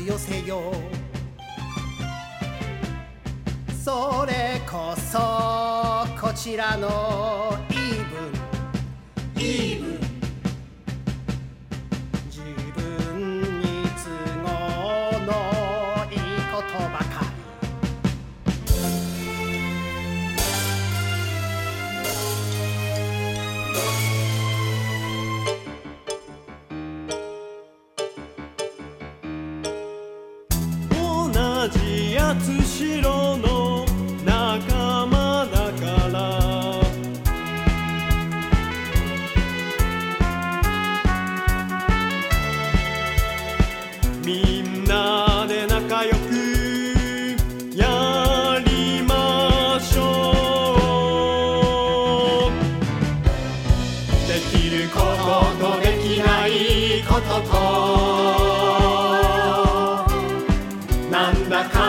寄せよう。それこそこちらの言い分自分に都合のいいことばかり。 同じやつしろの仲間だから、みんなで仲良くやりましょう。できることとできないこととなんだか